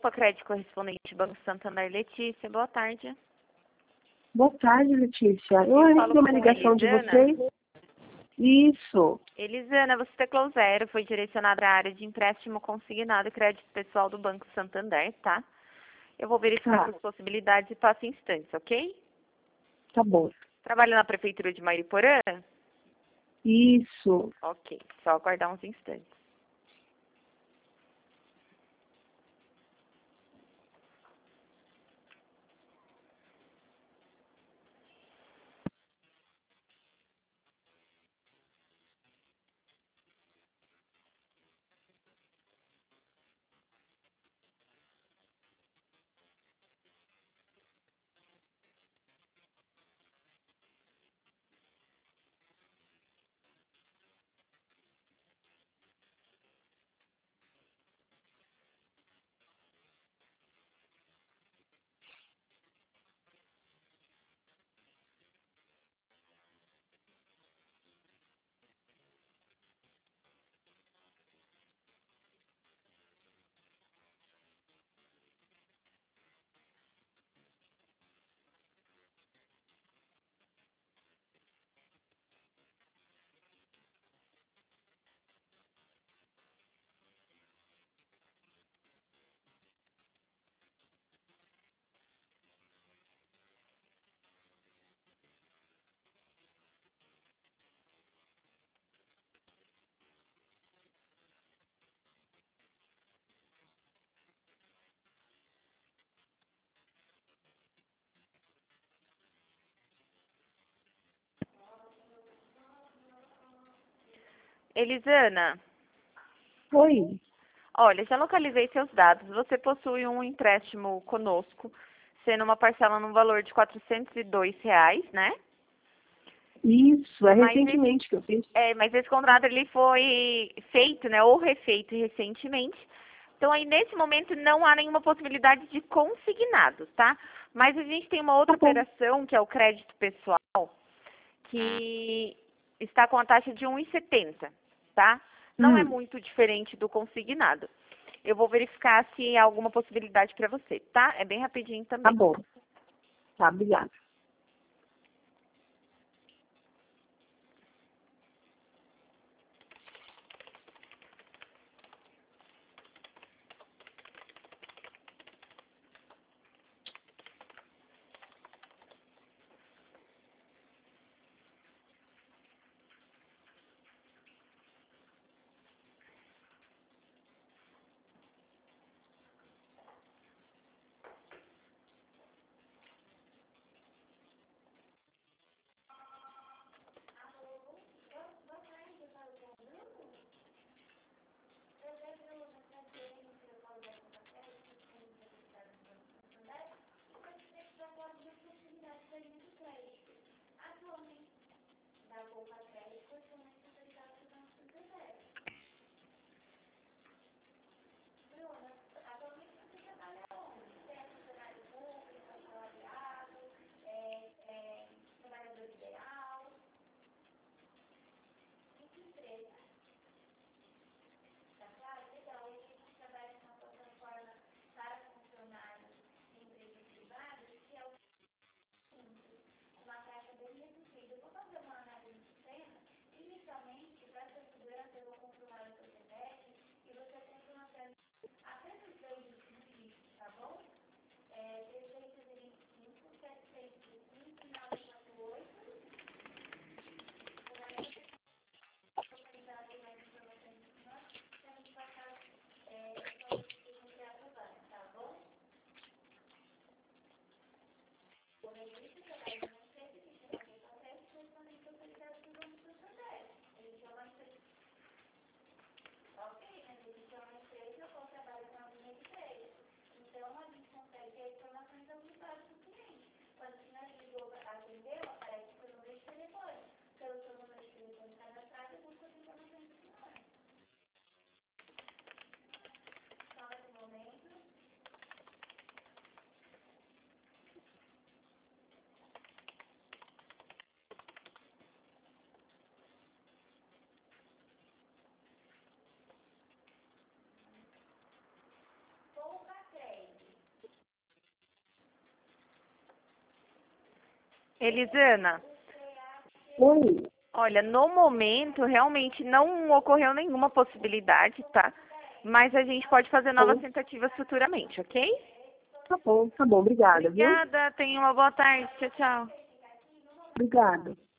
Opa, crédito correspondente Banco Santander, Letícia, boa tarde. Boa tarde, Letícia. Eu recebi uma ligação de vocês. Isso. Elisana, você teclou 0, foi direcionada para a área de empréstimo consignado e crédito pessoal do Banco Santander, tá? Eu vou verificar as possibilidades e passo em instantes, ok? Tá bom. Trabalha na Prefeitura de Mariporã? Isso. Ok, só aguardar uns instantes. Elisana? Oi. Olha, já localizei seus dados. Você possui um empréstimo conosco, sendo uma parcela no valor de R$ 402, né? Isso, recentemente que eu fiz. Mas esse contrato ele foi feito, né, ou refeito recentemente. Então aí nesse momento não há nenhuma possibilidade de consignados, tá? Mas a gente tem uma outra operação, que é o crédito pessoal, que está com a taxa de 1,70, tá? Não é muito diferente do consignado. Eu vou verificar se há alguma possibilidade para você, tá? É bem rapidinho também. Tá bom. Tá, obrigada. Elisana, Oi. olha, no momento realmente não ocorreu nenhuma possibilidade, tá? Mas a gente pode fazer novas tentativas futuramente, ok? Tá bom, obrigada, viu? Obrigada, tenha uma boa tarde. Tchau, tchau. Obrigada.